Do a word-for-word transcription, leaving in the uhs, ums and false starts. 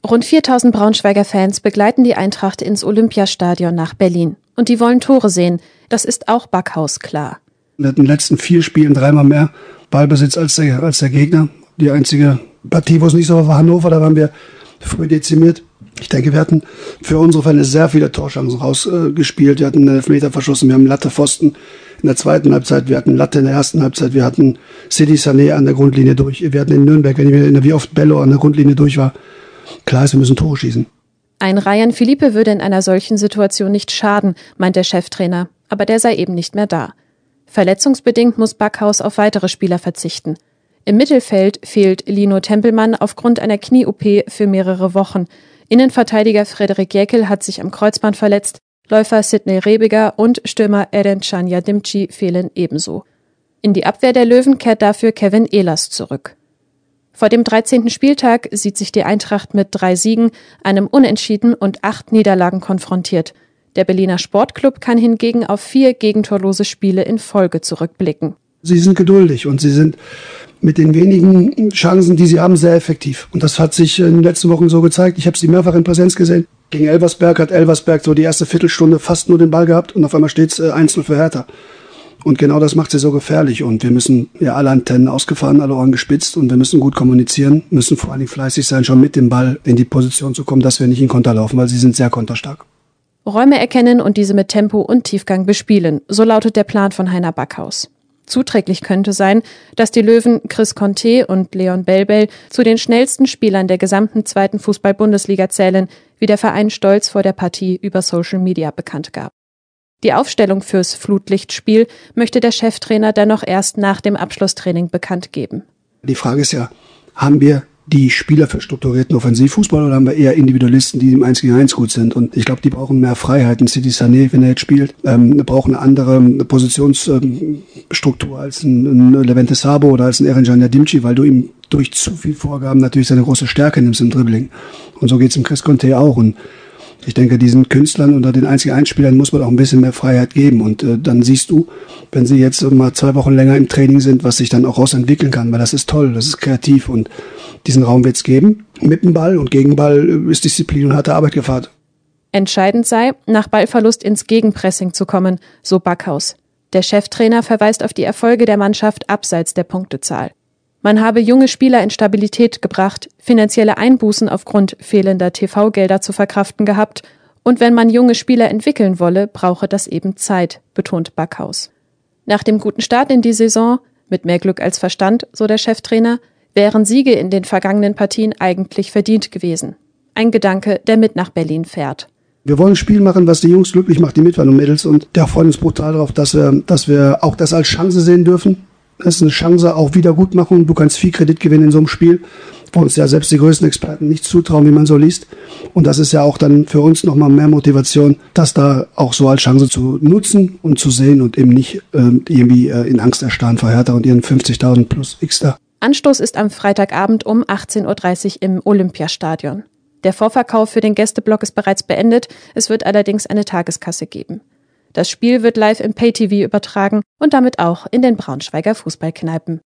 Rund viertausend Braunschweiger Fans begleiten die Eintracht ins Olympiastadion nach Berlin. Und die wollen Tore sehen. Das ist auch Backhaus klar. Wir hatten in den letzten vier Spielen dreimal mehr Ballbesitz als der, als der Gegner. Die einzige Partie, wo es nicht so war, war Hannover. Da waren wir früh dezimiert. Ich denke, wir hatten für unsere Fans sehr viele Torchancen rausgespielt. Äh, wir hatten einen Elfmeter verschossen, wir haben Latte Pfosten in der zweiten Halbzeit, wir hatten Latte in der ersten Halbzeit, wir hatten Sidi Sané an der Grundlinie durch. Wir hatten in Nürnberg, wenn ich wie oft Bello an der Grundlinie durch war. Klar ist, wir müssen Tore schießen. Ein Ryan Philippe würde in einer solchen Situation nicht schaden, meint der Cheftrainer. Aber der sei eben nicht mehr da. Verletzungsbedingt muss Backhaus auf weitere Spieler verzichten. Im Mittelfeld fehlt Lino Tempelmann aufgrund einer Knie-O P für mehrere Wochen. Innenverteidiger Frederik Jäckel hat sich am Kreuzband verletzt, Läufer Sidney Rebiger und Stürmer Eren Can-Yadimci fehlen ebenso. In die Abwehr der Löwen kehrt dafür Kevin Ehlers zurück. Vor dem dreizehnten Spieltag sieht sich die Eintracht mit drei Siegen, einem Unentschieden und acht Niederlagen konfrontiert. Der Berliner Sportclub kann hingegen auf vier gegentorlose Spiele in Folge zurückblicken. Sie sind geduldig und sie sind mit den wenigen Chancen, die sie haben, sehr effektiv. Und das hat sich in den letzten Wochen so gezeigt. Ich habe sie mehrfach in Präsenz gesehen. Gegen Elversberg hat Elversberg so die erste Viertelstunde fast nur den Ball gehabt und auf einmal steht es eins null für Hertha. Und genau das macht sie so gefährlich. Und wir müssen ja alle Antennen ausgefahren, alle Ohren gespitzt und wir müssen gut kommunizieren, müssen vor allen Dingen fleißig sein, schon mit dem Ball in die Position zu kommen, dass wir nicht in Konter laufen, weil sie sind sehr konterstark. Räume erkennen und diese mit Tempo und Tiefgang bespielen, so lautet der Plan von Heiner Backhaus. Zuträglich könnte sein, dass die Löwen Chris Conte und Leon Belbel zu den schnellsten Spielern der gesamten zweiten Fußball-Bundesliga zählen, wie der Verein stolz vor der Partie über Social Media bekannt gab. Die Aufstellung fürs Flutlichtspiel möchte der Cheftrainer dennoch erst nach dem Abschlusstraining bekannt geben. Die Frage ist ja, haben wir die Spieler für strukturierten Offensivfußball oder haben wir eher Individualisten, die im eins gegen eins gut sind? Und ich glaube, die brauchen mehr Freiheiten. Sidi Sané, wenn er jetzt spielt, ähm, braucht eine andere Positionsstruktur ähm, als ein, ein Levente Sabo oder als ein Eren Can-Yadimci, weil du ihm durch zu viel Vorgaben natürlich seine große Stärke nimmst im Dribbling. Und so geht es im Chris Conte auch. Und ich denke, diesen Künstlern oder den eins gegen eins Spielern muss man auch ein bisschen mehr Freiheit geben. Und äh, dann siehst du, wenn sie jetzt mal zwei Wochen länger im Training sind, was sich dann auch rausentwickeln kann, weil das ist toll, das ist kreativ und diesen Raum wird es geben. Mit dem Ball und gegen Ball ist Disziplin und harte Arbeit gefragt. Entscheidend sei, nach Ballverlust ins Gegenpressing zu kommen, so Backhaus. Der Cheftrainer verweist auf die Erfolge der Mannschaft abseits der Punktezahl. Man habe junge Spieler in Stabilität gebracht, finanzielle Einbußen aufgrund fehlender T V-Gelder zu verkraften gehabt und wenn man junge Spieler entwickeln wolle, brauche das eben Zeit, betont Backhaus. Nach dem guten Start in die Saison, mit mehr Glück als Verstand, so der Cheftrainer, wären Siege in den vergangenen Partien eigentlich verdient gewesen. Ein Gedanke, der mit nach Berlin fährt. Wir wollen ein Spiel machen, was die Jungs glücklich macht, die Mitfahren und Mädels, und der freut uns brutal darauf, dass wir, dass wir auch das als Chance sehen dürfen. Das ist eine Chance auf Wiedergutmachung. Du kannst viel Kredit gewinnen in so einem Spiel, wo uns ja selbst die größten Experten nicht zutrauen, wie man so liest. Und das ist ja auch dann für uns nochmal mehr Motivation, das da auch so als Chance zu nutzen und zu sehen und eben nicht äh, irgendwie äh, in Angst erstarren vor Hertha und ihren fünfzigtausend plus X da. Anstoß ist am Freitagabend um achtzehn Uhr dreißig im Olympiastadion. Der Vorverkauf für den Gästeblock ist bereits beendet, es wird allerdings eine Tageskasse geben. Das Spiel wird live im Pay-T V übertragen und damit auch in den Braunschweiger Fußballkneipen.